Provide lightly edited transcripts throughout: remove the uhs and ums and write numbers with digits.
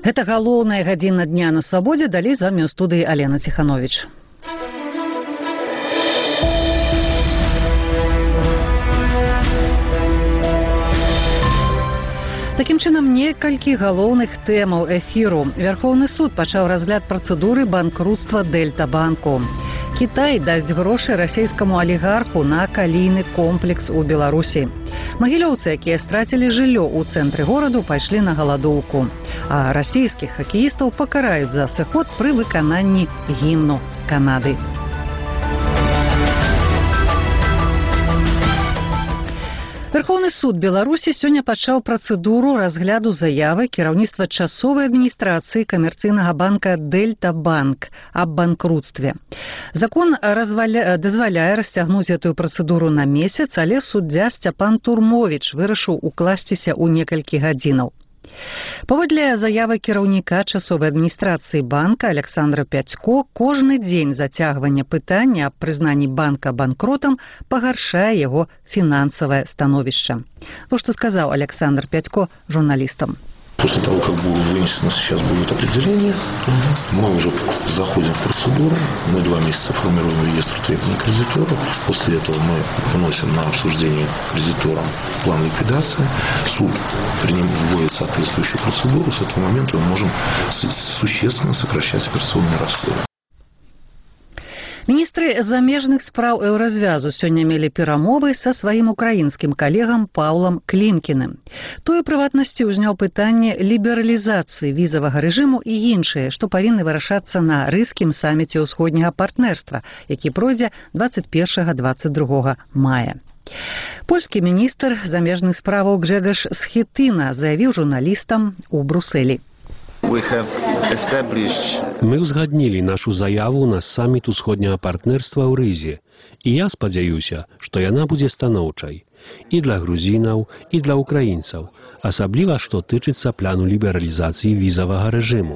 Гэта галоўная гадзіна дня на свабодзе. Далей з вамі ў студыі Алена Ціхановіч. Такім чынам, некалькі галоўных тэмаў эфіру. Вярхоўны суд пачаў разгляд працэдуры банкрутства Дельта-банку. Кітай дасць грошы расійскаму алігарху на калійны комплекс у Беларусі. Магілёўцы, якія страцілі жыллё ў цэнтры гораду, пайшлі на галадоўку. А расійскіх хакеістаў пакараюць за сыход пры выкананні гімну Канады. Верховны суд Беларусі сёння пачаў працэдуру разгляду заявы кіраўніцтва часовай адміністрацыі камерцыйнага банка Дельта-банк аб банкрутстве. Закон дазваляе расцягнуць гэтую працэдуру на месяц, але суддзя Сцяпан Турмовіч вырашыў укласціся ў некалькі гадзінаў. Паводле заявы кіраўніка часовай адміністрацыі банка Александра Пятько, кожны дзень зацягвання пытання аб прызнанні банка банкротам пагаршае яго фінансавае становішча. Вот што сказаў Александр Пятько журналістам. После того, как вынесено сейчас будет определение, мы уже заходим в процедуру. Мы 2 месяца формируем реестр требований кредитора. После этого мы вносим на обсуждение кредиторам план ликвидации. Суд вводит соответствующую процедуру. С этого момента мы можем существенно сокращать операционные расходы. Міністры замежных спраў еўразвязу сёння мелі перамовы са сваім украінскім калегам Паўлам Клімкіным. Той у прыватнасці ўзняў пытанне лібералізацыі візавага рэжыму і іншыя, што павінны вырашацца на рыскім саміце ўсходняга партнерства, які пройдзе 21-22 мая. Польскі міністр замежных справаў Гжегаш Схетына заявіў журналістам у Брусэлі. Мы ўзгаднілі нашу заяву на саміт усходняга партнерства ў Рызе, і я спадзяюся, што яна будзе станоўчай і для грузінаў, і для украінцаў, асабліва што тычыцца плану лібералізацыі візавага рэжыму.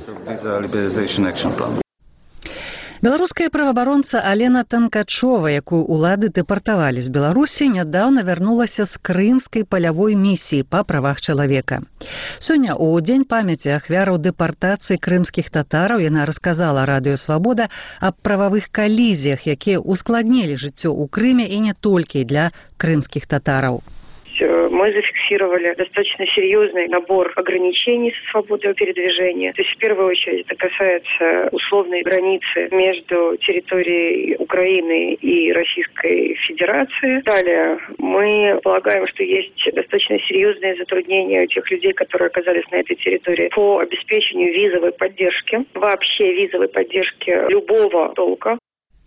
Беларуская праваабаронца Алена Танкачова, якую ўлады дэпартавалі з Беларусі, нядаўна вярнулася з крымскай палявой місіі па правах чалавека. Сёння ў дзень памяці ахвяраў дэпартацыі крымскіх татараў яна расказала Радыё Свабода аб прававых калізіях, якія ускладнілі жыццё ў Крыме і не толькі для крымскіх татараў. Мы зафиксировали достаточно серьезный набор ограничений со свободой передвижения. То есть, в первую очередь, это касается условной границы между территорией Украины и Российской Федерации. Далее, мы полагаем, что есть достаточно серьезные затруднения у тех людей, которые оказались на этой территории по обеспечению визовой поддержки, вообще визовой поддержки любого толка.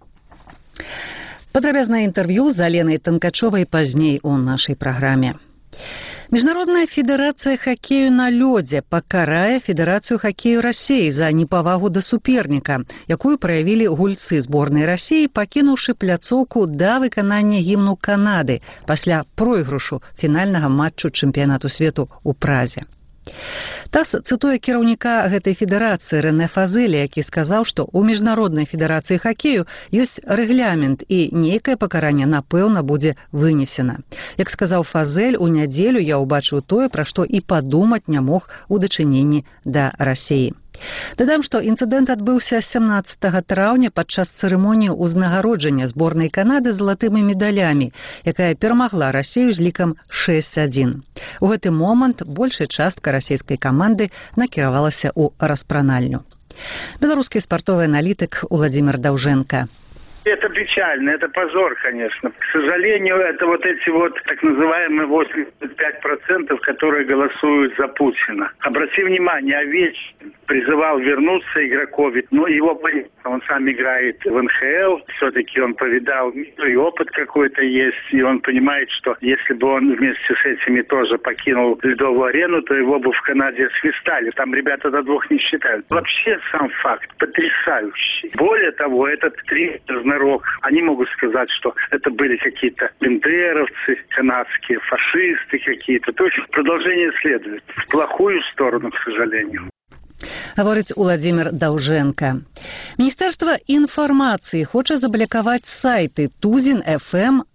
Падрабязнае інтэрв'ю з Аленай Танкачовай пазней у нашай праграме. Міжнародная федэрацыя хакею на лёдзе пакарае Федэрацыю хакею Расіі за непавагу да суперніка, якую праявілі гульцы зборнай Расіі, пакінуўшы пляцоўку да выканання гімну Канады пасля пройгрышу фінальнага матчу чэмпіянату свету ў Празе. ТАСС цытуе кіраўніка гэтай федэрацыі Рэне Фазэля, які сказаў, што ў міжнароднай федэрацыі хакею ёсць рэгламент і нейкае пакаранне, напэўна, будзе вынесена. Як сказаў Фазэль, у нядзелю я ўбачыў тое, пра што і падумаць не мог у дачыненні да Расіі. Дадам, што інцыдэнт адбыўся 17 траўня падчас цырымоніі ўзнагароджання зборнай Канады залатымі медалямі, якая перамагла Расію з лікам 6-1. У гэты момант большая частка расійскай каманды накіравалася ў распранальню. Беларускі спартовы аналітык Уладзімір Даўжэнка. Это печально, это позор, конечно. К сожалению, это вот эти вот так называемые 85%, которые голосуют за Путина. Обрати внимание, Овечкин призывал вернуться игроков, но его понятно, он сам играет в НХЛ, все-таки он повидал, и опыт какой-то есть, и он понимает, что если бы он вместе с этими тоже покинул ледовую арену, то его бы в Канаде свистали. Там ребята до 2 не считают. Вообще сам факт потрясающий. Более того, этот тренер Знарок, они могут сказать, что это были какие-то бендеровцы, канадские фашисты какие-то. То есть продолжение следует. В плохую сторону, к сожалению. Гаворыць Уладзімір Даўжэнка. Міністэрства інфармацыі хоча заблакаваць сайты Тузін FM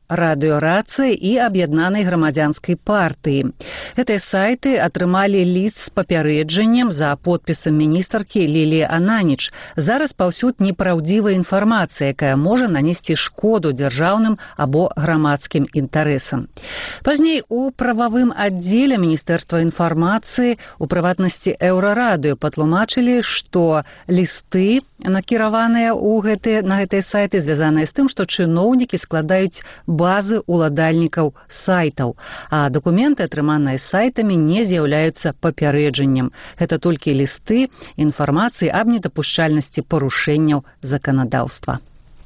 радыёрацыя і аб'яднанай грамадзянскай партыі. Гэтыя сайты атрымалі ліст з папярэджаннем за подпісам міністркі Ліліі Ананіч. Зараз паўсюд непраўдзівая інфармацыя, якая можа нанесці шкоду дзяржаўным або грамадскім інтарэсам. Пазней у прававым аддзеле Міністэрства інфармацыі, у прыватнасці Еўрарадыё, патлумачылі, што лісты, накіраваныя на гэтыя сайты, звязаныя з тым, што чыноўнікі складаюць базы уладальнікаў сайтаў, а дакументы, атрыманыя сайтамі, не з'яўляюцца папярэджаннем. Гэта толькі лісты інфармацыі аб недапушчальнасці парушэнняў заканадаўства.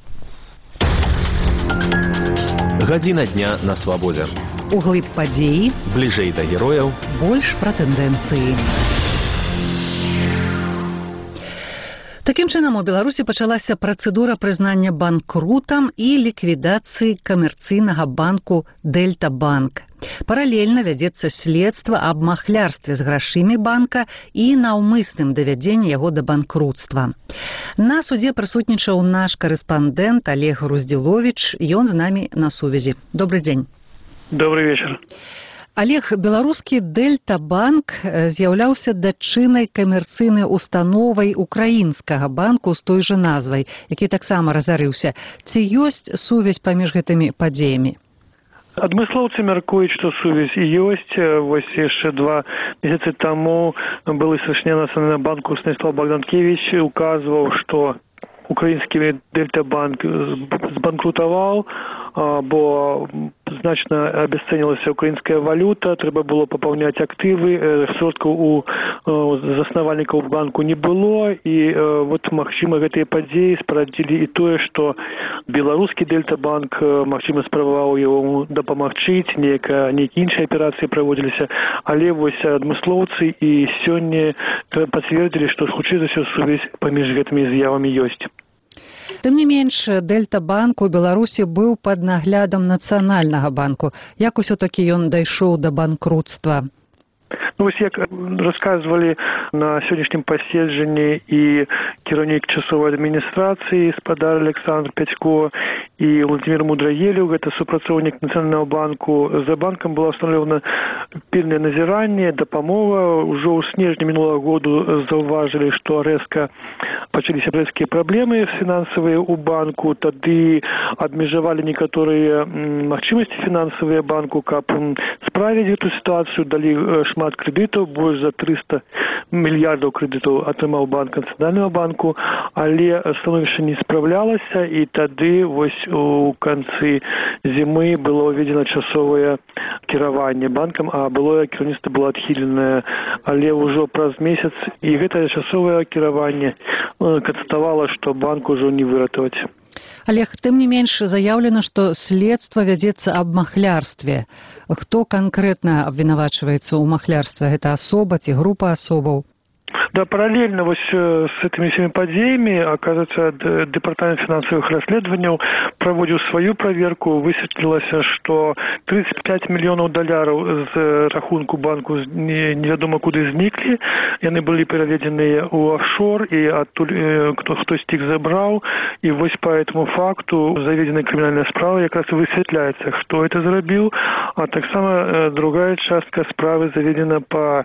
Гадзіна дня на свабодзе. Углыб падзеі, Бліжэй да герояў, больш пра тэндэнцыі. Такім чынам, у Беларусі пачалася працэдура прызнання банкрутам і ліквідацыі камерцыйнага банку «Дельта-банк». Паралельна вядзецца следства аб махлярстве з грашымі банка і наўмысным давядзенні яго да банкрутства. На судзе прысутнічаў наш карэспандэнт Олег Груздзіловіч, ён з намі на сувязі. Добрый дзень. Добрый вечер. Олег, беларускі «Дельта-банк» з'яўляўся дачынай камерцыйнай установай украінскага банку з той жа назвай, які таксама разарыўся. Ці ёсць сувязь паміж гэтымі падзеямі? Адмыслоўцы мяркуюць, што сувязь ёсць. Вось яшчэ 2 месяцы таму былы сачня Нацыянальнага банку Станіслав Богданкевич указваў, што украінскі «Дельта-банк» збанкрутаваў, бо значна абясцэнілася украінская валюта, трэба было папаўняць актывы, сродкаў у заснавальнікаў банку не было, і вот, магчыма, гэтыя падзеі спарадзілі і тое, што беларускі «Дельта-банк», магчыма, спрабаваў яму дапамагчы, нейкія іншыя аперацыі праводзіліся, але вось адмыслоўцы і сёння пацвердзілі, што хутчэй за ўсё сувязь паміж гэтымі з'явамі ёсць. Тым не менш, «Дельта-банк» у Беларусі быў пад наглядам Нацыянальнага банку. Як усё-такі ён дайшоў да банкрутства? Вось як расказвалі на сённяшнім паседжанні і кіраўнік часовай адміністрацыі спадар Александр Пятько і Владимир Мудрагелев, гэта супрацоўнік Нацыянальнага банку. За банкам было установлена пільнае назіранне, дапамога. Ужо ў снежні мінулага году заўважылі, што рэзка пачаліся рэзкія праблемы фінансавыя ў банку. Тады абмежавалі некаторыя магчымасці фінансавыя банку, каб справіць гэту сітуацыю, далі шмат крэдытаў, больш за 300 мільярдаў крэдытаў атрымаў банк Нацыянальнага банку, але становішча не спраўлялася, і тады вось у канцы зімы было ўведзена часовае кіраванне банкам, а былое кіраўніцтва было адхіленае. Але ўжо праз месяц і гэтае часовае кіраванне канстатавала, што банк ужо не выратаваць. Олег, тым не менш заяўлена, што следства вядзецца аб махлярстве. Хто канкрэтна абвінавачваецца ў махлярстве? Гэта асоба ці група асобаў? Да, параллельно вот с этими всеми подеями, оказывается, Департамент финансовых расследований проводил свою проверку. Высветлилось, что 35 миллионов долларов з рахунку банку неведомо куды зникли. Они были переведены у офшор, и оттуда кто-то их забрал. И вот по этому факту заведена криминальная справа, как раз высветляется, кто это зарабил. А так само другая частка справы заведена по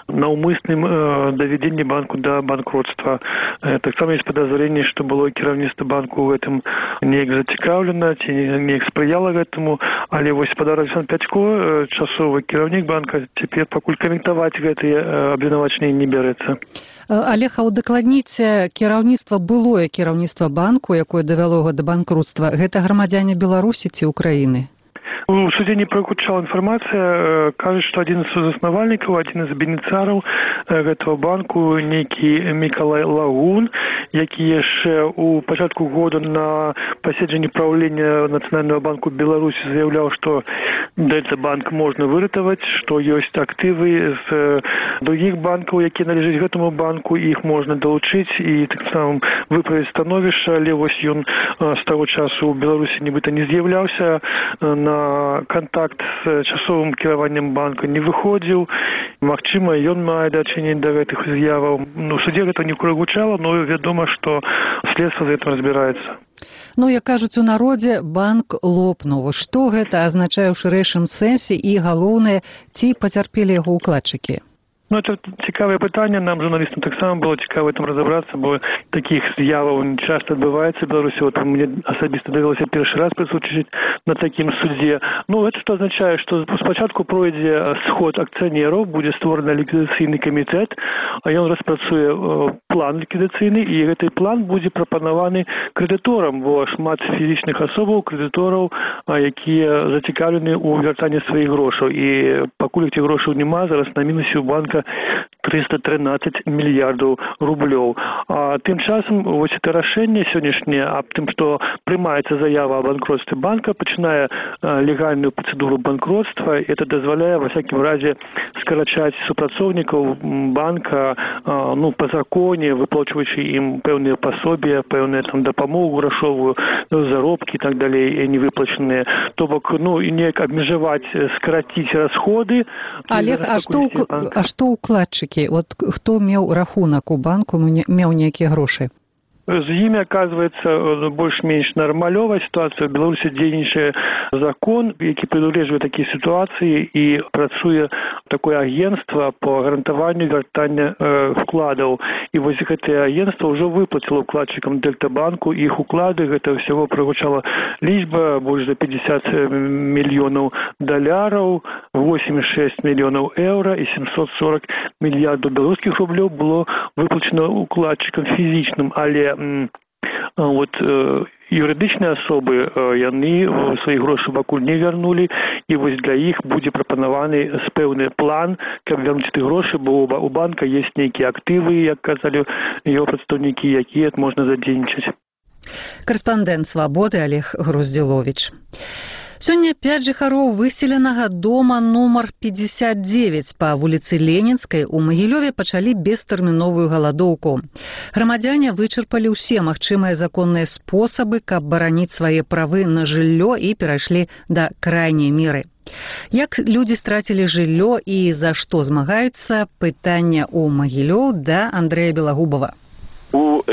наумысным доведению банку до банкротства. Так само есть подозрение, что было кіраўніцтва банку в этом неяк зацікаўлена, ці неяк спрыяла гэтаму, але вось спадар Александр Пятько, часовы кіраўнік банка, цяпер пакуль каментаваць гэтыя абвінавачанні не бярэцца. Олег, а удакладніце, былое кіраўніцтва банку, якое давяло яго да банкрутства, гэта грамадзяне Беларусі ці Украіны? У суде не прагучала інфармацыя, кажуць, што адзін з заснавальнікаў, адзін з бенефіцыяраў гэтага банку, нейкі Мікалай Лагун, які яшчэ у пачатку года на паседжанні праўлення Нацыянальнага банку Беларусі заяўляў, што Дельта-банк можна выратаваць, што ёсць актывы з другіх банкаў, якія належаць гэтаму банку, іх можна далучыць і так само выправіць становішча, але вось ён з таго часу ў Беларусі нібыта не з'яўляўся на на кантакт з часовым кіраваннем банка не выходзіў. Магчыма, ён мае дачыненне да гэтых з'яваў. Ну, у суде гэта не прагучала, но вядома, што следства за гэтым разбіраецца. Ну, як кажуць у народзе, банк лопнуў. Што гэта азначае ў шырэйшым сэнсе і, галоўнае, ці пацярпелі яго ўкладчыкі? Ну, это цікавае пытанне. Нам, журналістам, таксама было цікава там разобрацца, бо такіх з'яваў не часто адбываецца в Беларусі. Вот мне асабіста давялося першы раз прысутнічаць на такім судзе. Ну, это што азначае, што спачатку пройдзе сход акцыянераў, будзе створаны ліквідацыйны камітэт, а ён распрацуе план ліквідацыйны, і гэты план будзе прапанаваны крэдыторам, бо шмат фізічных асобаў, крэдытораў, якія зацікаўлены ў вяртанні сваіх грошаў. І пакуль гэтых грошаў няма, зараз на мінусе у банка 313 мільярдаў рублёў. А тым часам вось это рашэнне сённяшняе аб тым, што прымаецца заява о банкротстве банка, пачынае легальную працэдуру банкротства. Это дазваляе ва всякім разе скарачаць супрацоўнікаў банка, ну, па законе, выплачваючы ім пэўныя пасобія, пэўную там дапамогу грашовую, заробкі і так далей невыплачаныя. То бок, ну, і неяк абмежаваць, скараціць расходы. Олег, а што укладчыкі? Вот хто меў рахунак у банку, меў нейкія грошы? З імі, оказывается, больш-менш нармалёвая ситуация. В Беларуси дзейнічае закон, які прадугледжвае такія ситуации, і працуе такое агентство по гарантаванню вяртання вкладаў. І вось гэтае агентство ўжо выплаціла укладчыкам Дельтабанку іх уклады. Гэта ўсяго прагучала лічба больш за 50 мільёнаў даляраў, 86 мільёнаў еўра і 740 мільярдаў беларускіх рублёў было выплачена укладчыкам фізічным, але вот юрыдычныя асобы, яны свае грошы пакуль не вярнулі, і вось для іх будзе прапанаваны пэўны план, каб вярнуць ты грошы, бо у банка ёсць нейкія актывы, як казалі яго прадстаўнікі, якія можна задзейнічаць. Карэспандэнт «Свабоды» Олег Груздзіловіч. Сёння 5 жыхароў выселенага дома нумар 59 па вуліцы Ленінскай у Магілёве пачалі бестэрміновую галадоўку. Грамадзяне вычарпалі ўсе магчымыя законныя спосабы, каб бараніць свае правы на жыллё, і перайшлі да крайняй меры. Як людзі страцілі жыллё і за што змагаюцца? Пытанне ў Магілёў да Андрэя Белагубова. У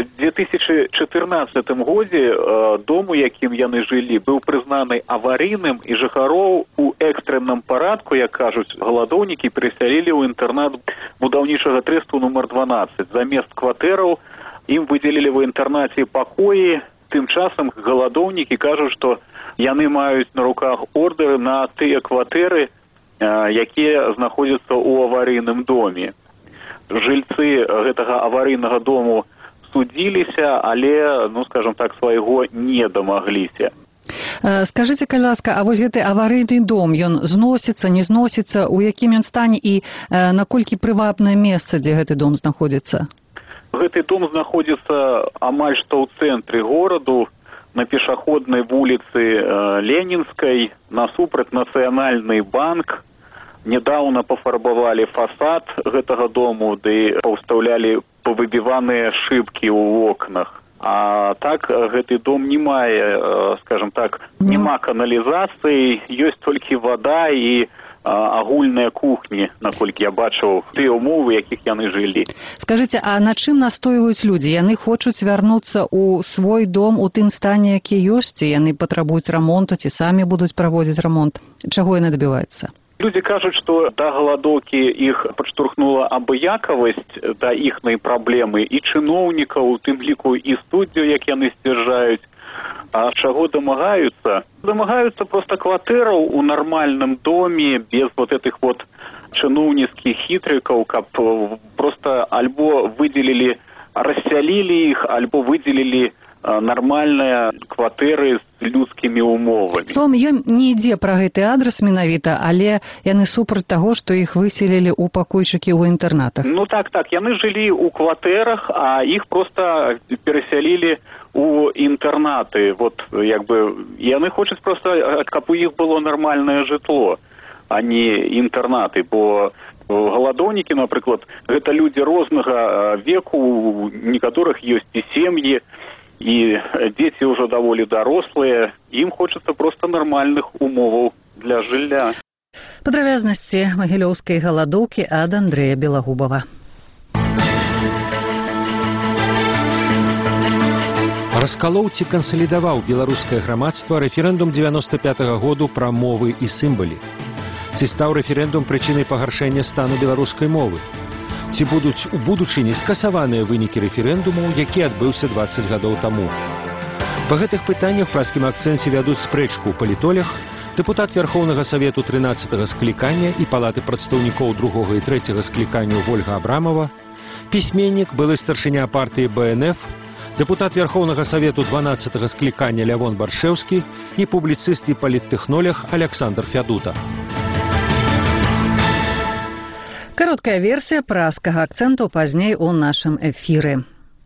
2014 годзе дом, у якім яны жылі, быў прызнаны аварыйным, і жыхароў у экстрэнным парадку, як кажуць галадоўнікі, перасялілі ў інтэрнат будаўнічага трэсту нумар 12. Замест кватэраў ім выдзелілі ў інтэрнаце пакоі. Тым часам галадоўнікі кажуць, што яны маюць на руках ордэры на тыя кватэры, якія знаходзяцца ў аварыйным доме. Жыльцы гэтага аварыйнага дому судзіліся, але, ну, скажем так, свайго не дамагліся. Скажыце, калі ласка, а вось гэты аварыйны дом, ён зносіцца, не зносіцца, у якім ён стане і наколькі прывабнае месца, дзе гэты дом знаходзіцца? Гэты дом знаходзіцца амаль што ў цэнтры гораду, на пешаходнай вуліцы Ленінскай, насупраць Нацыянальны банк. Недаўна пафарбавалі фасад гэтага дому, ды паўстаўлялі павыбіваныя шыбкі ў вокнах. А так гэты дом не мае, скажем так, няма каналізацыі, ёсць толькі вада і агульныя кухні, наколькі я бачыў тыя ўмовы, якіх яны жылі. Скажыце, а на чым настойваюць людзі? Яны хочуць вярнуцца ў свой дом у тым стане, які ёсць, ці яны патрабуюць рамонту, ці самі будуць праводзіць рамонт? Чаго яны дабіваюцца? Людзі кажуць, што да галадоўкі іх падштурхнула абыякавасць да іхнай праблемы і чыноўнікаў, у тым ліку і суддзяў, як яны сцвярджаюць. А чаго дамагаюцца? Дамагаюцца проста кватэраў у нармальным доме, без вот этих вот чыноўніцкіх хітрыкаў, каб проста альбо выдзелілі, рассялілі іх, альбо выдзелілі нармальныя кватэры з людскімі умовамі. Словом, ён не ідзе пра гэты адрес менавіта, але яны супраць таго, што іх выселілі ў пакойчыкі ў інтэрнатах. Ну так, яны жылі ў кватэрах, а іх проста перасялілі у інтэрнаты. Вот, як бы, яны хочуць проста, каб у іх было нармальнае жытло, а не інтэрнаты, бо галадоўнікі, напрыклад, гэта людзі рознага веку, у некаторых ёсць і сем'і, і дзеці ўжо даволі дарослыя, ім хочацца проста нармальных умоваў для жылля. Падрабязнасці магілёўскай галадоўкі ад Андрэя Белагубава. Раскалоў ці кансалідаваў беларускае грамадства рэферэндум 95-го году пра мовы і сімвалы. Ці стаў рэферэндум прычынай пагаршэння стану беларускай мовы? Ці будуць у будучыні скасаваныя вынікі рэферэндуму, які адбыўся 20 гадоў таму? Па гэтых пытаннях празкім акцэнце вядуць спрэчку палітолог, дэпутат Верхоўнага Савету 13-го склікання і Палаты прадстаўнікоў 2-го і 3-го скліканняў Вольга Абрамова, пісьменнік, былы старшыня партыі БНФ, дэпутат Верхоўнага Савету 12-го склікання Лявон Баршэўскі і публіцыст і паліттэхнолог Александр Фядута. Кароткая версія празкага акцэнту пазней у нашым эфіры.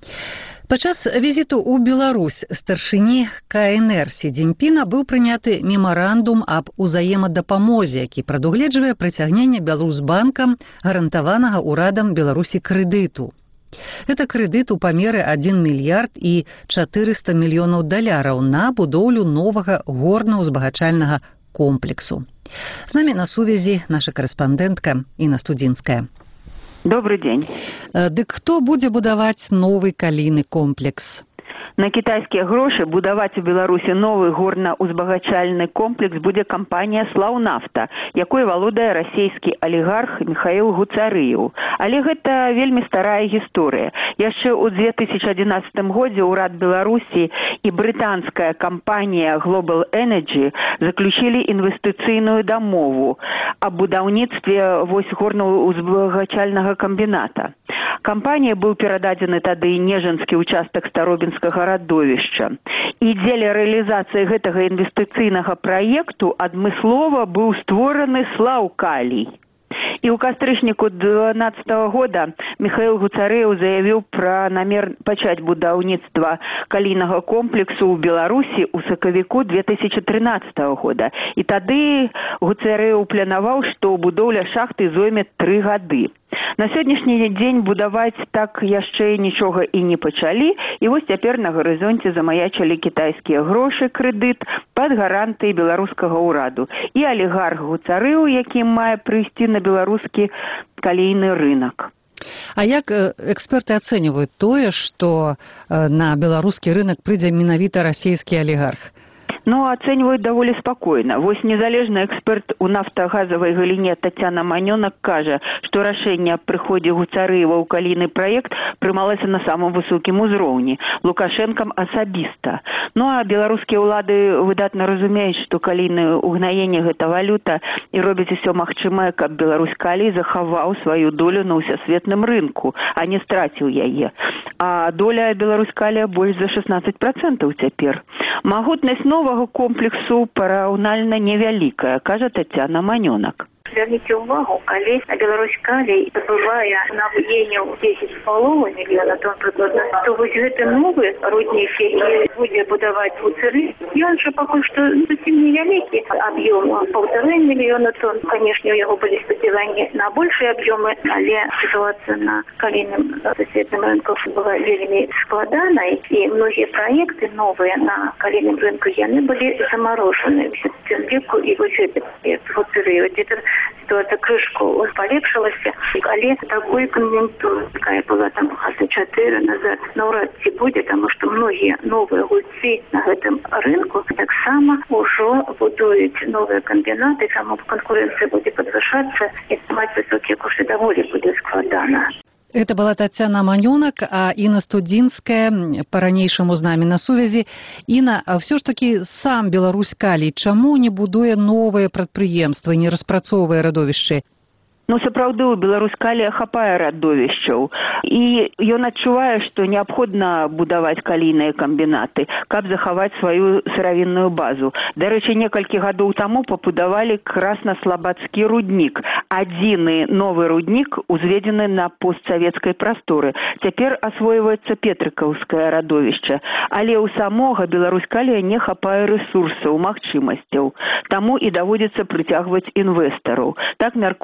Падчас візіту ў Беларусь старшыні КНР Сі Цзіньпіна быў прыняты мемарандум аб узаемадапамозе, які прадугледжвае прыцягненне Беларусьбанкам гарантаванага ўрадам Беларусі крэдыту. Это крэдыт у памеры 1 мільярд і 400 мільёнаў даляраў на будоўлю новага горна-узбагачальнага комплексу. З намі на сувязі наша карэспандэнтка Інна Студзінская. Добрый день. Дык хто будзе будаваць новы калійны комплекс? На кітайскія грошы будаваць у Беларусі новы горна-узбагачальны комплекс будзе кампанія «Слаўнафта», якой валодае расійскі алігарх Міхаіл Гуцарыеў. Але гэта вельмі старая гісторыя. Яшчэ ў 2011 годзе ўрад Беларусі і брытанская кампанія Global Energy заключілі інвестыцыйную дамову аб будаўніцтве горна-узбагачальнага камбіната. Кампанія быў перададзены тады Нежанскі участак Старобінскага радовішча. І дзеля рэалізацыі гэтага інвестыцыйнага праекту адмыслова быў створаны Слаўкалій. І ў кастрычніку 2012 года Міхаіл Гуцарыеў заявіў пра намер пачаць будаўніцтва калійнага комплексу ў Беларусі ў сакавіку 2013 года. І тады Гуцарыеў планаваў, што будоўля шахты зойме 3 гады. На сённяшні дзень будаваць так яшчэ нічога і не пачалі, і вось цяпер на гарызонце замаячылі кітайскія грошы, крэдыт пад гарантыяй беларускага ўраду. І алігарх Гуцарыеў, які мае прыйсці на беларускі калійны рынок. А як эксперты ацэньваюць тое, што на беларускі рынок прыйдзе менавіта расійскі алігарх? Ну, ацэньваюць даволі спакойна. Вось незалежны эксперт у нафтагазавай галіне Тацяна Манёнак кажа, што рашэнне аб прыходзе Гуцарыева ў калійны праект прымалася на самым высокім узроўні, Лукашэнкам асабіста. Ну, а беларускія ўлады выдатна разумеюць, што калійнае угнаенне гэта валюта і робяць усё магчымае, каб Беларусь-Калій захаваў сваю долю на ўсесветным рынку, а не страціў яе. А доля Беларусь-Калія больш за 16% цяпер. Магутнасць новага комплексу параўнальна невялікая, кажа Тацяна Манёнак. Зверніце ўвагу, калі Беларусь-Калій забывае на выенне 10,5 мільёна тонн прыкладна, то вось гэты новы руднік, які будзе будаваць Гуцарыеў, ён жа пакуль што зусім невялікі аб'ём, 1,5 мільёна тонн. Канешне, у яго былі спадзяванні на большыя аб'ёмы, але сітуацыя на калійным сусветным рынку была вельмі складанай, і многія праекты новыя на калійным рынку яны былі замарожаны. Тым ліку і вось гэты праект Гуцарыеў. Ситуация крышку полепшилась, але такой конъюнктуры, какая была там года 4 назад, наўрад ці будзе, потому что многие новые гульцы на этом рынку так само уже будуют новые комбинаты, само конкуренция будет подвышаться, и снимать высокие курсы довольно будет складано. Это была Тацяна Манёнак, а Інна Студзінская па-ранейшаму з намі на сувязі. Інна, а ўсё ж такі сам Беларусь-Калій чаму не будуе новыя прадпрыемствы, не распрацоўвае радовішчы? Ну, сапраўды, у Беларусь-Калія хапае радовішчаў. І ён адчувае, што неабходна будаваць калійныя камбінаты, каб захаваць сваю сыравінную базу. Дарэчы, некалькі гадоў таму пабудавалі краснаслабадскі руднік. Адзіны новы руднік узведзены на постсавецкай прасторы. Цяпер асвойваецца петрыкаўскае радовішча. Але ў самога Беларусь-Калія не хапае рэсурсаў, магчымасцяў. Таму і даводзіцца прыцягваць інвестараў. Так мяркуе доктар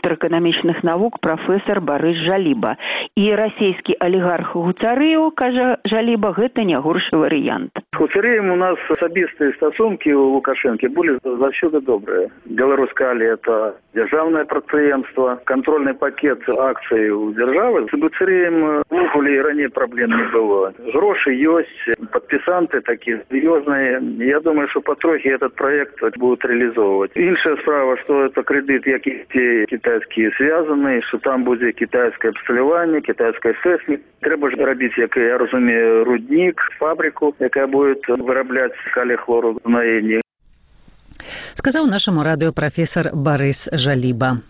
доктор эканамічных навук прафесор Барыс Жаліба. І расійскі алігарх Гуцарыеў, кажа Жаліба, гэта не горшы варыянт. З Гуцарыем у нас асабістыя стасункі у Лукашэнкі былі заўсёды добрыя. Беларуская Али – это дзяржаўнае прадпрыемства, контрольны пакет акцый у дзяржавы. З Гуцарыем увогуле і раней праблем не было. Грошы ёсць, падпісанты такія сур'ёзныя. Я думаю, что потрохи этот проект будут реализовывать. Іншая справа, что это кредит, які те китайские связаны, что там будет китайское абсталяванне, китайская техника. Треба ж робить, як я разумею, рудник, фабрику, якая будет вырабляць калий хлору на Ені. Сказаў нашаму радыё прафесор Барыс Жаліба.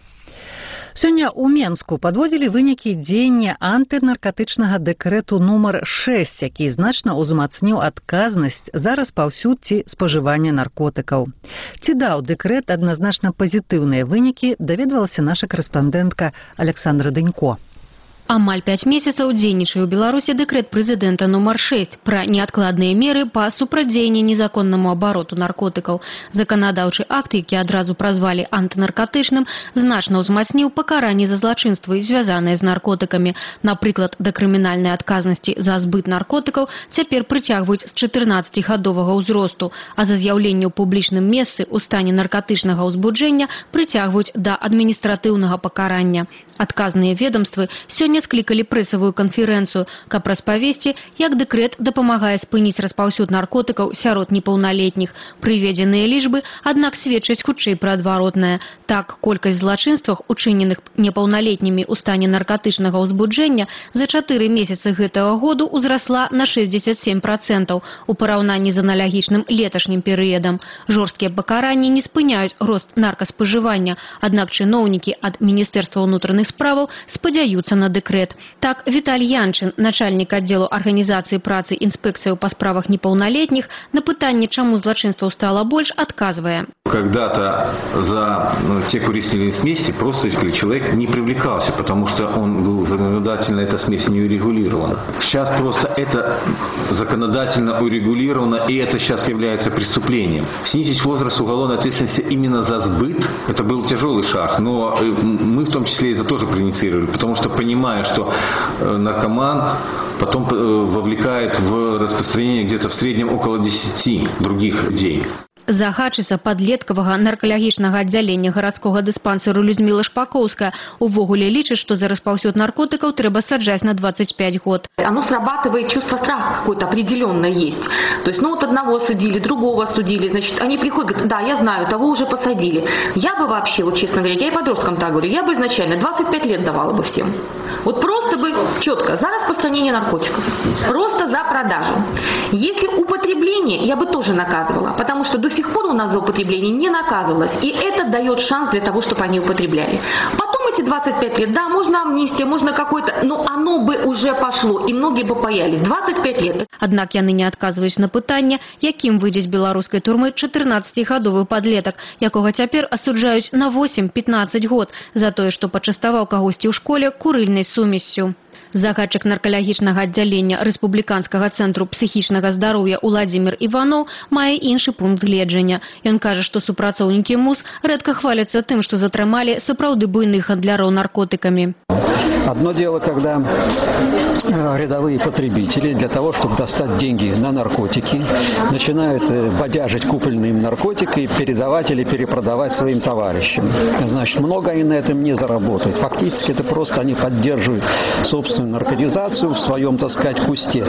Сёння ў Менску падводзілі вынікі дзеяння антынаркатычнага дэкрэту нумар 6, які значна ўзмацніў адказнасць за распаўсюд ці спажыванне наркотыкаў. Ці даў дэкрэт адназначна пазітыўныя вынікі, даведвалася наша корэспандэнтка Александра Дынько. Амаль 5 месяцаў дзейнічае ў Беларусі дэкрэт прэзідэнта нумар 6 пра неадкладныя меры па супрацьдзеянні незаконнаму абароту наркотыкаў. Заканадаўчы акт, які адразу празвалі антынаркатычным, значна ўзмацніў пакаранні за злачынствы, звязаныя з наркотыкамі. Напрыклад, да крымінальнай адказнасці за збыт наркотыкаў цяпер прыцягваюць з 14гадовага ўзросту, а за з'яўленне ў публічным месцы ў стане наркатычнага ўзбуджэння прыцягваюць да адміністратыўнага пакарання. Адказныя ведомствы сёння склікалі прэсавую канферэнцыю, каб распавесці, як дэкрэт дапамагае спыніць распаўсюд наркотыкаў сярод непаўналетніх. Прыведзеныя лічбы, аднак, сведчаць хутчэй пра адваротнае. Так, колькасць злачынстваў, учыненых непаўналетнімі ў стане наркатычнага ўзбуджэння, за 4 месяцы гэтага году ўзрасла на 67% у параўнанні з аналагічным леташнім перыядам. Жорсткія пакаранні не спыняюць рост наркаспажывання, аднак чыноўнікі ад Міністэрства ўнутраных справаў спадзяюцца на дэкрэт. Так, Віталь Янчын, начальнік аддзелу арганізацыі працы інспекцыяў па справах непаўналетніх, на пытанне, чаму злачынстваў стала больш, адказвае. Когда-то за те курительные смеси просто человек не привлекался, потому что он был законодательно, эта смесь не урегулирована. Сейчас просто это законодательно урегулировано, и это сейчас является преступлением. Снизить возраст уголовной ответственности именно за сбыт, это был тяжелый шаг, но мы в том числе это тоже проинициировали, потому что понимая, что наркоман потом вовлекает в распространение где-то в среднем около 10 других дей. Загадчыца падлеткавага наркалагічнага аддзялення гарадскога дыспансеру Людмила Шпаковская увогуле лічыць, што за распаўсюд наркотыкаў трэба саджаць на 25 год. Оно срабатывает, чувство страха какое-то определенное есть. То есть, вот одного судили, другого судили, значит, они приходят, говорят, да, я знаю, того уже посадили. Я бы вообще, вот честно говоря, я и подросткам так говорю, я бы изначально 25 лет давала бы всем. Вот просто бы четко, за распространение наркотиков, просто за продажу. Если употребление, я бы тоже наказывала, потому что до сих пор у нас за употребление не наказывалось, и это дает шанс для того, чтобы они употребляли. Потом эти 25 лет, да, можно амнистия, можно какой-то, но оно бы уже пошло, и многие бы паялись. 25 лет. Аднак яны не адказваюць на пытанне, якім выйдзе з беларускай турмы 14гадовы падлетак, якога цяпер асуджаюць на 8-15 год за тое, што пачаставаў кагосьці ў школе курыльнай сумессю. Загадчык наркалагічнага аддзялення Рэспубліканскага цэнтру псіхічнага здароўя Уладзімір Іваноў мае іншы пункт гледжання. Ён кажа, што супрацоўнікі МУЗ рэдка хваляцца тым, што затрымалі сапраўды буйных гандляроў наркотыкамі. Одно дело, когда рядовые потребители для того, чтобы достать деньги на наркотики, начинают бодяжить купленные им наркотики, передавать или перепродавать своим товарищам. Значит, много они на этом не заработают. Фактически это просто они поддерживают собственную наркотизацию в своем, так сказать, кусте.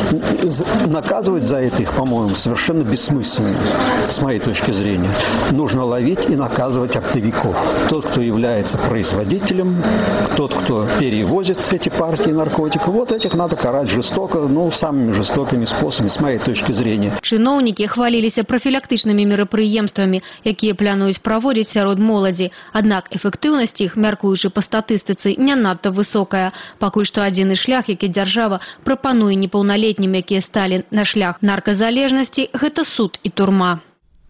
Наказывать за это их, по-моему, совершенно бессмысленно, с моей точки зрения. Нужно ловить и наказывать оптовиков. Тот, кто является производителем, тот, кто перевозит эти партии наркотиков, вот этих надо карать жестоко, самыми жестокими способами, с моей точки зрения. Чыноўнікі хваліліся прафілактычнымі мерапрыемствамі, якія плануюць праводзіць сярод моладзі. Аднак эфектыўнасць іх, мяркуючы па статыстыцы, не надта высокая. Пакуль што адзіны шлях, які дзяржава прапануе непаўналетнім, якія сталі на шлях нарказалежнасці, гэта суд і турма.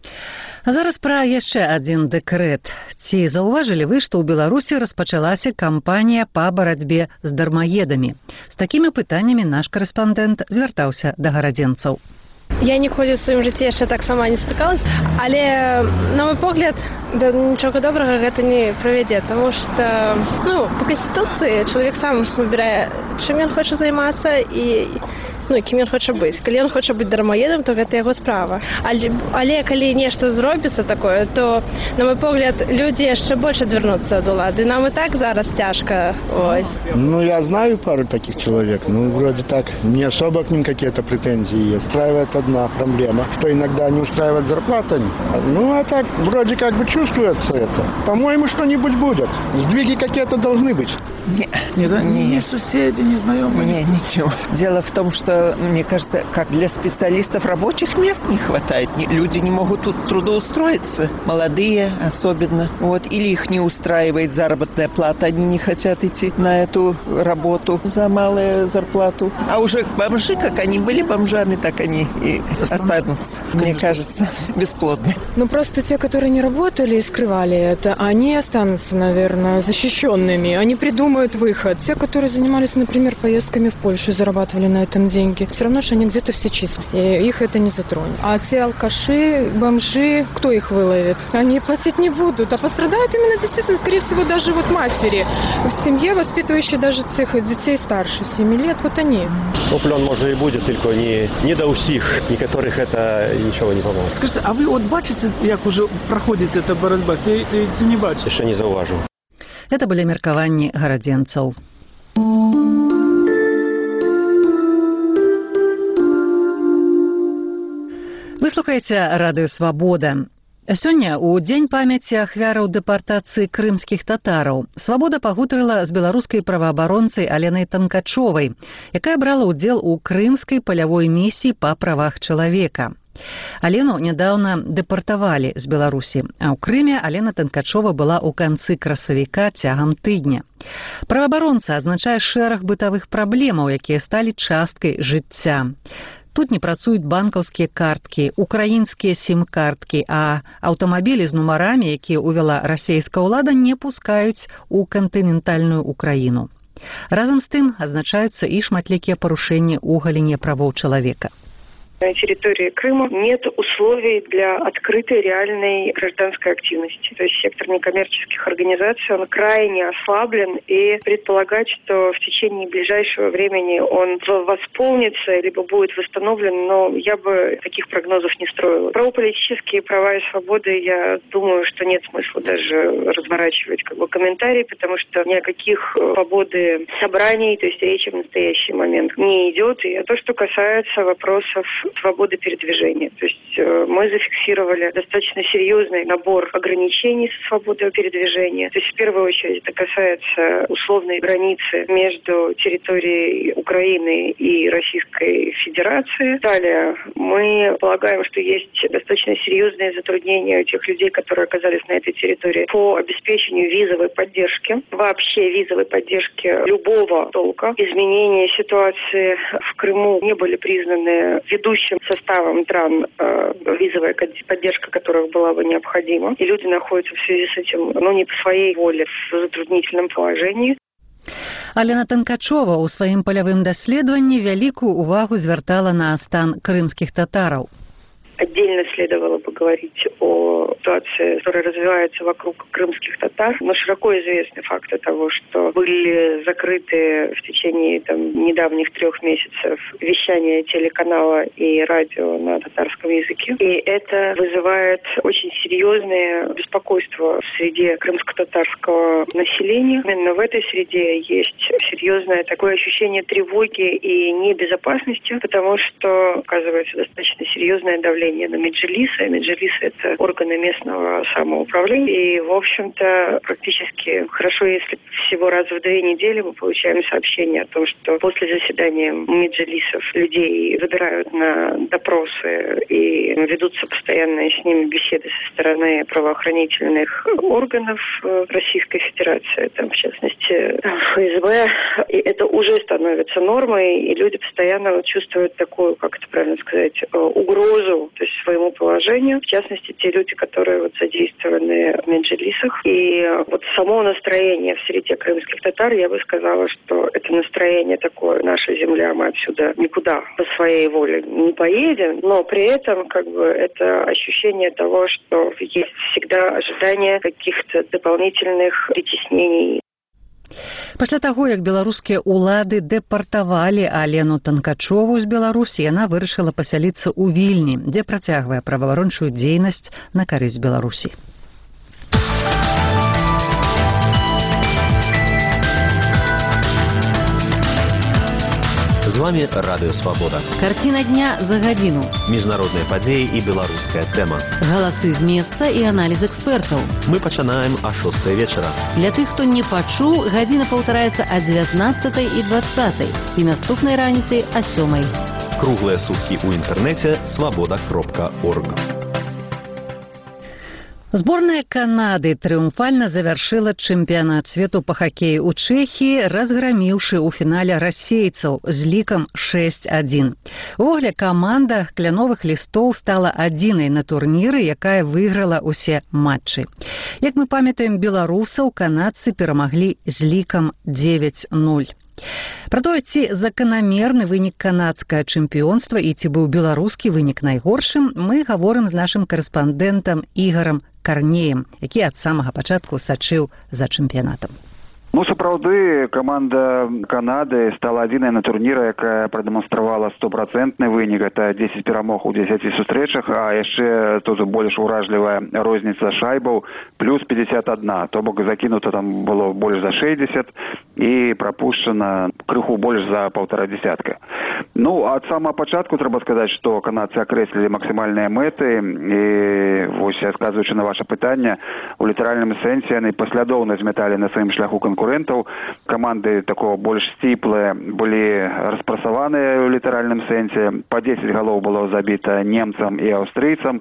А зараз пра яшчэ адзін дэкрэт. Ці заўважылі вы, што ў Беларусі распачалася кампанія па барацьбе з дармаедамі? З такімі пытаннямі наш корэспандэнт звяртаўся да гарадзенцаў. Я ніколі в сваім жыцці яшчэ так сама не стыкалась, але на мой погляд да нічога добрага гэта не прывядзе, таму што по канстытуцыі чалавек сам выбірае, чым ён хоча займацца і кім ён хоча быць. Калі ён хоча быць дармаедам, то гэта яго справа. Але калі нешта зробіцца такое, то, на мой погляд, людзі яшчэ больш адвярнуцца ад улады. Нам і так зараз цяжка. Я знаю пару таких человек. Вроде так, не особо к ним какие-то претензии есть. Устраивает одна проблема, что иногда не устраивает зарплата. А так, вроде как бы чувствуется это. По-моему, что-нибудь будет. Сдвиги какие-то должны быть. Ни соседи, ни знакомые. Нет, ничего. Дело в том, что мне кажется, как для специалистов рабочих мест не хватает. Люди не могут тут трудоустроиться. Молодые особенно. Или их не устраивает заработная плата. Они не хотят идти на эту работу за малую зарплату. А уже бомжи, как они были бомжами, так они и останутся. Мне кажется, бесплодны. Просто те, которые не работали и скрывали это, они останутся, наверное, защищенными. Они придумают выход. Те, которые занимались, например, поездками в Польшу и зарабатывали на этом деньги, все равно, что они где-то все чисты. И их это не затронет. А те алкаши, бомжи, кто их выловит? Они платить не будут. А пострадают именно, действительно, скорее всего, даже матери в семье, воспитывающие даже цих детей старше 7 лет. Они. Плен, может, и будет, только не до усіх. Некоторых это ничего не поможет. Скажите, а вы бачите, как уже проходит эта борьба? Ці не бачите? Еще не зауважу. Это были меркаванні гарадзенцаў. Вы слухаеце радыё «Свабода». Сёння, у дзень памяці ахвяраў дэпартацыі крымскіх татараў, «Свабода» пагутарыла з беларускай праваабаронцай Аленай Танкачовай, якая брала ўдзел у крымскай палявой місіі па правах чалавека. Алену нядаўна дэпартавалі з Беларусі, а ў Крыме Алена Танкачова была ў канцы красавіка цягам тыдня. Праваабаронца азначае шэраг бытавых праблемаў, якія сталі часткай жыцця. Тут не працуюць банкаўскія карткі, украінскія сім-карткі, а аўтамабілі з нумарамі, якія ўвяла расійская ўлада, не пускаюць у кантынентальную Украіну. Разам з тым азначаюцца і шматлікія парушэнні ў галіне правоў чалавека. На территории Крыма нет условий для открытой реальной гражданской активности. То есть сектор некоммерческих организаций, он крайне ослаблен, и предполагать, что в течение ближайшего времени он восполнится, либо будет восстановлен, но я бы таких прогнозов не строила. Про политические права и свободы, я думаю, что нет смысла даже разворачивать комментарии, потому что ни о каких свободы собраний, то есть речи в настоящий момент не идет. И то, что касается вопросов свободы передвижения. То есть мы зафиксировали достаточно серьезный набор ограничений со свободой передвижения. То есть в первую очередь это касается условной границы между территорией Украины и Российской Федерации. Далее мы полагаем, что есть достаточно серьезные затруднения у тех людей, которые оказались на этой территории по обеспечению визовой поддержки, вообще визовой поддержки любого толка. Изменения ситуации в Крыму не были признаны ведущим составом стран, визовая поддержка которых была бы необходима. И люди находятся в связи с этим, не по своей воле, в затруднительном положении. Алена Танкачова ў сваім палявым даследаванні вялікую увагу звяртала на стан крымскіх татараў. Отдельно следовало поговорить о ситуации, которая развивается вокруг крымских татар. Но широко известны факты того, что были закрыты в течение недавних 3 месяцев вещания телеканала и радио на татарском языке. И это вызывает очень серьезное беспокойство в среде крымско-татарского населения. Именно в этой среде есть серьезное такое ощущение тревоги и небезопасности, потому что оказывается достаточно серьезное давление на Меджлисы. Меджлисы – это органы местного самоуправления. И, в общем-то, практически хорошо, если всего раз в 2 недели мы получаем сообщение о том, что после заседания Меджлисов людей забирают на допросы и ведутся постоянные с ними беседы со стороны правоохранительных органов Российской Федерации, в частности ФСБ. И это уже становится нормой, и люди постоянно чувствуют такую, как это правильно сказать, угрозу то есть своему положению, в частности, те люди, которые вот задействованы в меджлисах. И вот само настроение в среде крымских татар, я бы сказала, что это настроение такое: наша земля, мы отсюда никуда по своей воле не поедем, но при этом как бы это ощущение того, что есть всегда ожидание каких-то дополнительных притеснений. Пасля таго, як беларускія ўлады дэпартавалі Алену Танкачову з Беларусі, яна вырашыла пасяліцца ў Вільні, дзе працягвае праваабарончую дзейнасць на карысць Беларусі. З вами Радыё Свабода. Карціна дня за гадзіну. Міжнародныя падзеі і беларуская тэма. Галасы з месца і аналіз экспертаў. Мы пачынаем о 6 вечара. Для тых, хто не пачуў, гадзіна паўтараецца о 19 і 20 і наступнай раніцай о 7. Круглыя суткі ў інтэрнэце свабода.орг. Зборная Канады трыумфальна завяршыла чэмпіянат свету па хакеі ў Чэхіі, разграміўшы ў фінале расейцаў з лікам 6-1. Увогуле, каманда кляновых лістоў стала адзінай на турніры, якая выйграла ўсе матчы. Як мы памятаем беларусаў, канадцы перамаглі з лікам 9-0. Пра тое, ці заканамерны вынік канадскага чэмпіёнства і ці быў беларускі вынік найгоршым, мы гаворым з нашым карэспандэнтам Ігарам Карнеем, які ад самага пачатку сачыў за чэмпіянатам. Ну, сапраўды, каманда Канады стала адзінай на турніры, якая прадэманстравала 100% вынік. Это 10 перамог у 10 сустрэчах, а яшчэ тут больш уражлівая розніца шайбаў, плюс 51. То бок закінута там было больш за 60 і прапушчана крыху больш за 1,5 десятка. Ну, ад самага пачатку трэба сказаць, што канадцы акрэслілі максімальныя мэты, і вось, адказваючы на ваше пытанне, у літаральным сэнсе яны паслядоўна змяталі на сваім шляху конкурентаў. Каманды такого больш сціплыя былі распрасаваныя ў літаральным сэнсе. Па 10 галоў было забіта немцам і аўстрыйцам,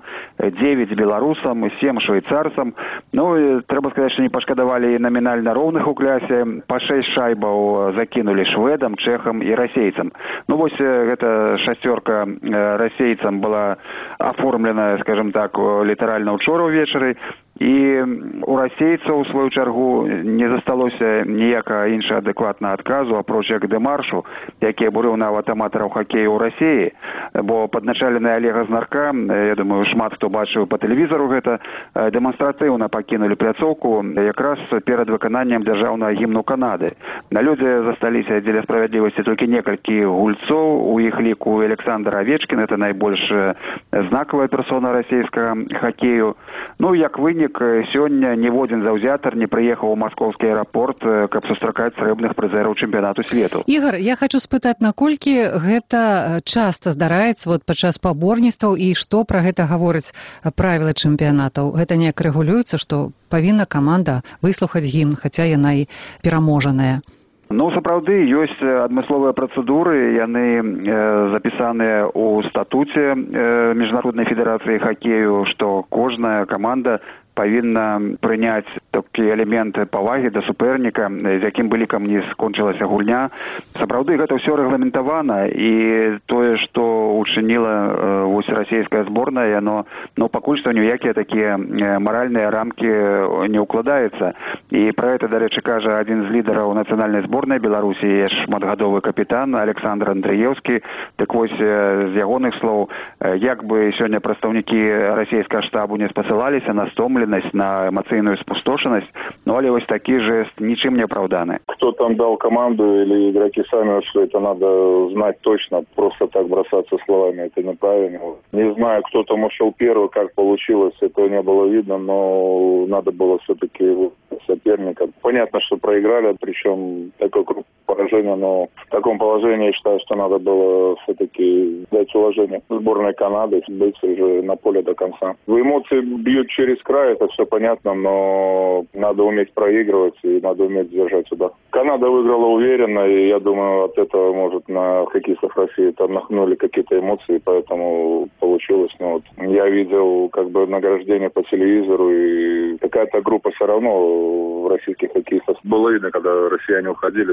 9 беларусам, 7 швейцарцам. Ну, і трэба сказаць, што не пашкадавалі і намінальна роўных у клясе. Па 6 шайбаў закінулі шведам, чэхам і расейцам. Ну, вось гэта шасцёрка расейцам была аформлена, скажем так, літаральна учора ўвечары. І у расейцаў, у сваю чаргу, не засталося ніякага іншага адэкватнага адказу, апроч як дэмаршу, які абурыў нават аматараў хакею ў Расіі, бо падначалены Олега Знарка, я думаю, шмат хто бачыў па тэлевізару гэта, дэманстратыўна пакінулі пляцоўку якраз перад выкананнем дзяржаўнага гімну Канады. На людзе засталіся дзеля справядлівасці толькі некалькі гульцоў, у іх ліку Александр Авечкін, это найбольш знакавая персона расійскага хакею. Ну, як вынік, сёння ніводзін заўзятар не прыехаў у маскоўскі аэрапорт, каб сустракаць срэбных прызэраў чэмпіянату свету. Ігор, я хочу спытаць, наколькі гэта часта здараецца вот падчас спаборніцтваў і што пра гэта гавораць правілы чэмпіянатаў? Гэта неяк рэгулюецца, што павінна каманда выслухаць гімн, хаця яна і пераможаная? Ну, сапраўды, ёсць адмысловыя працэдуры, яны запісаныя ў статуце Міжнароднай федэрацыі хакею, што кожная каманда павінна прыняць такі элемент павагі да суперніка, з якім бы лікам не скончылася гульня. Сапраўды, гэта ўсё рэгламентавана, і тое, што учыніла вось расійская зборная, яно, ну, пакуль што ніякія такія маральныя рамкі не ўкладаецца. І пра гэта, дарэчы, кажа адзін з лідараў нацыянальнай зборнай Беларусі, шматгадовы капітан Александр Андрыеўскі. Так вось, з ягоных слоў, як бы сёння прадстаўнікі расійскага штабу не спасылаліся на стомленасць, на эмоцыйную спустошенность, но але вот такие жест ничем не оправданы. Кто там дал команду или игроки сами ушли, это надо знать точно. Просто так бросаться словами, это неправильно. Не знаю, кто там ушел первый, как получилось, этого не было видно, но надо было все-таки соперника. Понятно, что проиграли, причем такой круг поражения, но в таком положении я считаю, что надо было все-таки дать уважение сборной Канады, быть уже на поле до конца. Эмоции бьют через край, это все понятно, но надо уметь проигрывать и надо уметь держать удар. Канада выиграла уверенно, и я думаю, от этого, может, на хоккеистов России там нахнули какие-то эмоции, поэтому получилось. Но вот я видел как бы награждение по телевизору, и какая-то группа все равно российских хоккеистов была видно, когда россияне уходили, то несколько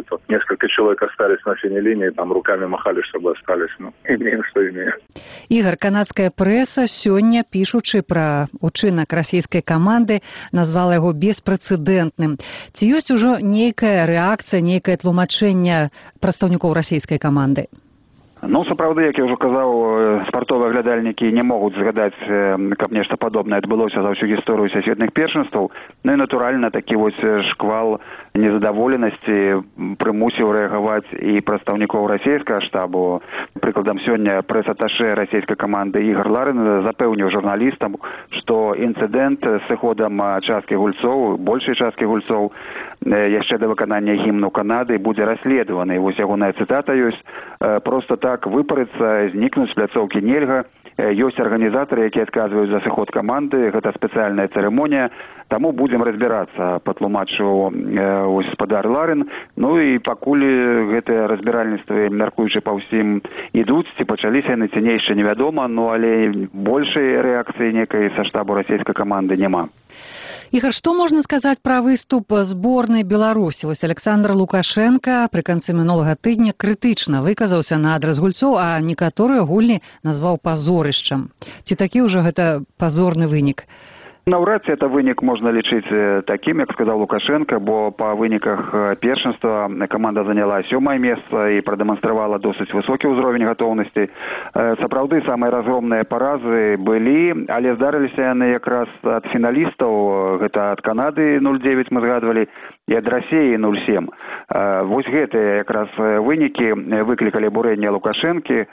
несколько человек остались на синей линии, там руками махали, чтобы остались. Ну, имеем, что имеем. Ігор, канадская прэса сёння, пішучы пра учынак расійскай каманды, назвала яго беспрэцэдэнтным. Ці ёсць ужо нейкая рэакцыя, нейкае тлумачэнне прадстаўнікоў расійскай каманды? Ну, сапраўды, як я ўжо казаў, спартовыя глядальнікі не могуць згадаць, каб нешта падобнае адбылося за ўсю гісторыю сусветных першынстваў. Ну і натуральна, такі вось шквал незадаволенасці прымусіў рэагаваць і прадстаўнікоў расійскага штабу. Прыкладам, сёння прэс-аташэ расійскай каманды Ігор Ларин запэўніў журналістам, што інцыдэнт з сыходам часткі гульцоў, большай часткі гульцоў, яшчэ да выканання гімну Канады будзе расследаваны. Вось ягоная цытата ёсць: «Просто так выпарыцца, знікнуць з пляцоўкі нельга. Ёсць арганізатары, якія адказваюць за сыход каманды, гэта спецыяльная цырымонія, таму будзем разбірацца», патлумачыў гаспадар Ларин. Ну і пакуль гэтыя разбіральніцтвы, мяркуючы па ўсім, ідуць, ці пачаліся яны, ці не, яшчэ невядома, ну але большай рэакцыі некай са штабу расійскай каманды няма. Ігор, што можна сказаць пра выступ зборнай Беларусі? Вось Александр Лукашенко пры канцы мінулага тыдня крытычна выказаўся на адрас гульцоў, а некаторыя гульні назваў пазорышчам. Ці такі ўжо гэта пазорны вынік? Наўрад ці это вынік можна лічыць такім, як сказаў Лукашенко, бо па выніках першынства каманда заняла 7-е месца і прадэманстравала досыць высокі ўзровень гатоўнасці. Сапраўды, самыя разгромныя паразы былі, але здарыліся яны якраз ад фіналістаў, гэта ад Канады 0-9 мы згадвалі, і ад Расіі 0-7. Вось гэтыя якраз вынікі выклікалі бурэнне Лукашэнкі.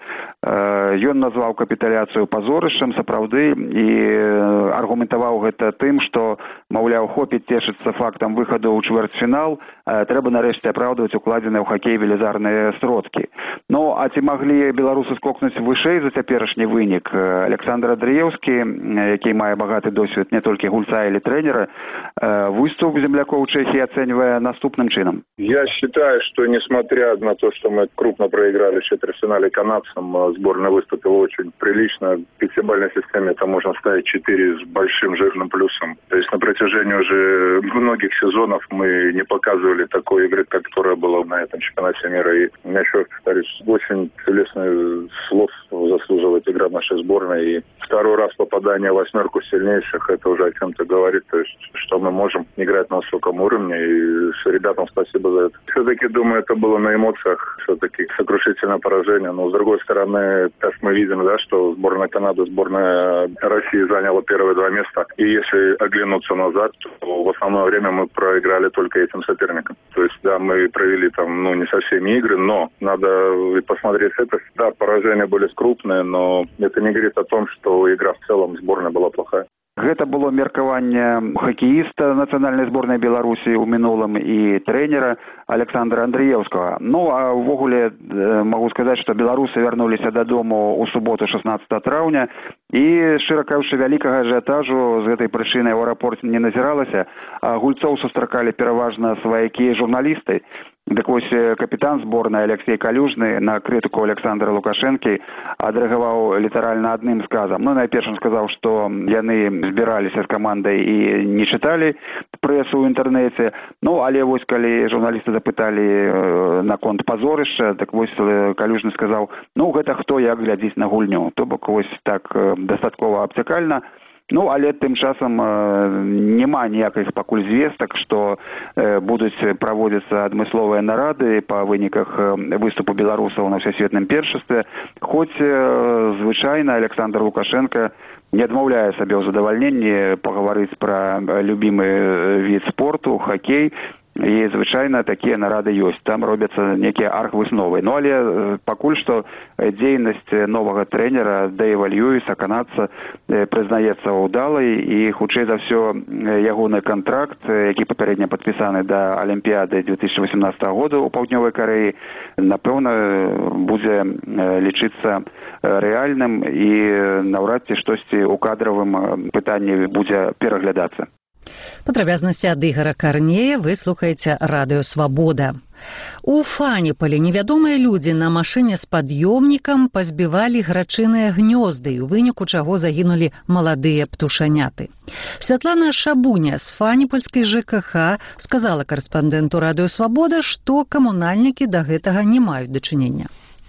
Ён назваў капітуляцыю пазорышчам, сапраўды, і аргументаваў гэта тым, што, маўляў, хопіць цешыцца фактам выхаду ў чвэрцьфінал, трэба нарэшце апраўдваць укладзеныя ў хакей велізарныя сродкі. Ну, а ці маглі беларусы скокнуць вышэй за цяперашні вынік? Александр Андрыеўскі, які мае багаты досвед не толькі гульца или тренера, выступ землякоў Чехии оценивая наступным чином. Я считаю, что несмотря на то, что мы крупно проиграли в четвертьфинале канадцам, сборная выступила очень прилично. В пятибалльной системе это можно ставить 4 с большим жирным плюсом. То есть на протяжении уже многих сезонов мы не показывали такой игры, которая была на этом чемпионате мира. И я еще повторюсь, очень телесных слов заслуживает игра нашей сборной. И второй раз попадание в 8 сильнейших, это уже о чем-то говорит. То есть, что мы можем играть на высоком уровне. И ребятам спасибо за это. Все-таки, думаю, это было на эмоциях. Все-таки сокрушительное поражение. Но, с другой стороны, так мы видим, да, что сборная Канады, сборная России заняла первые 2 места. И если оглянуться назад, то в основное время мы проиграли только этим соперникам. То есть, да, мы провели там, не со всеми игры, но надо посмотреть это. Да, поражения были крупные, но это не говорит о том, что игра в целом сборная была плохая. Гэта было меркаванне хакеіста нацыянальнай зборнай Беларусі ў мінулым і трэнера Александра Андрыеўскага. Ну, а ўвогуле магу сказаць, што беларусы вярнуліся дадому ў суботу 16 траўня і, шчыра кажучы, вялікага ажыятажу з гэтай прычыны ў аэрапорце не назіралася, а гульцоў сустракалі пераважна сваякі журналісты. Так вось, капітан зборнай Алексей Калюжны на крытыку Александра Лукашэнкі адрэагаваў літаральна адным сказам. Ну, найперш он сказаў, што яны збіраліся з камандай і не чыталі прэсу ў інтэрнэце. Ну, але вось, калі журналісты запыталі наконт пазорышча, так вось Калюжны сказаў, ну, гэта хто як глядзіць на гульню. То бок, вось так дастаткова абцякальна. Ну, але тым часам няма ніякіх пакуль звестак, што будуць праводзіцца адмысловыя нарады па выніках выступу беларусаў на ўсесветным першынстве. Хоць звычайна Александр Лукашенко не адмаўляе сабе ў задавальненні пагаварыць пра любімы від спорту, хакей. І, звычайна, такія нарады ёсць. Там робяцца некія аргвысновы. Ну, але пакуль што дзейнасць новага трэнера Дэйва Льюіса, канадца, прызнаецца ўдалай, і, хутчэй за ўсё, ягоны кантракт, які папярэдне падпісаны да Алімпіяды 2018 года ў Паўднёвай Карэі, напэўна, будзе лічыцца рэальным і наўрад ці штосьці ў кадравым пытанні будзе пераглядацца. Падрабязнасці ад Ігара Карнея вы слухаеце радыё «Свабода». У Фаніполі невядомыя людзі на машыне з пад'ёмнікам пазбівалі грачыныя гнёзды, у выніку чаго загінулі маладыя птушаняты. Святлана Шабуня з Фаніпольскай ЖКХ сказала карэспандэнту радыё «Свабода», што камунальнікі да гэтага не маюць дачынення.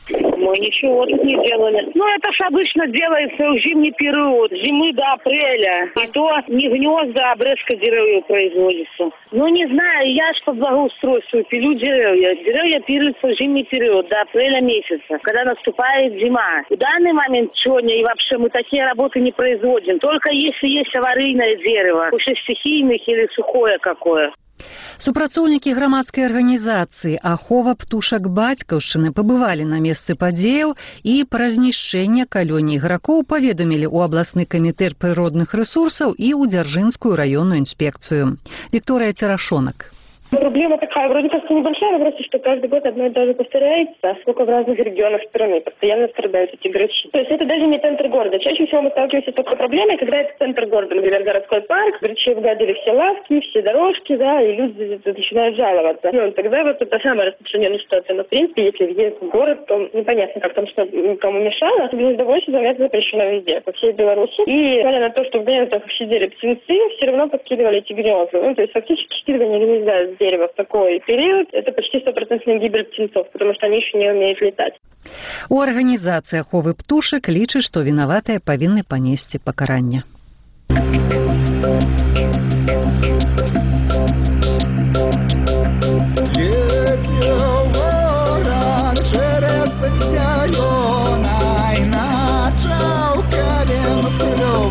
Мы ничего тут не делали. Ну, это ж обычно делается в зимний период, с зимы до апреля. И то не гнезда, а обрезка деревьев производится. Ну, не знаю, я ж по благоустройству пилю деревья. Деревья пилятся в зимний период, до апреля месяца, когда наступает зима. В данный момент сегодня и вообще мы такие работы не производим. Только если есть аварийное дерево, после стихийных или сухое какое. Супрацоўнікі грамадскай арганізацыі «Ахова птушак бацькаўшчыны» пабывалі на месцы падзеяў і пра знішчэнне калоній ігракоў паведамілі ў абласны камітэт прыродных рэсурсаў і ў Дзяржынскую раённую інспекцыю. Вікторыя Церашонак. Проблема такая, вроде кажется небольшая, но просто что каждый год одно и то же повторяется, сколько в разных регионах страны постоянно страдают эти грачи. То есть это даже не центр города. Чаще всего мы сталкиваемся с такой проблемой, когда это центр города, например, городской парк, грачи обгадили все лавки, все дорожки, да, и люди начинают жаловаться. Ну, тогда вот это самая распространенная ситуация. Но, в принципе, если въезд в город, то непонятно, как там что кому мешало. Гнездоводство это запрещено везде, по всей Беларуси. И несмотря на то, что в гнездах сидели птенцы, все равно подкидывали эти гнезда. Ну, то есть фактически скидывание гнезда с дерева в такой период – это почти 100% гибель птенцов, потому что они еще не умеют летать. У арганізацыі «Аховы птушак» лічаць, што вінаватыя павінны панесці пакаранне.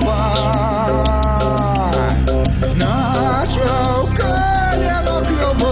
Начал колено клювать.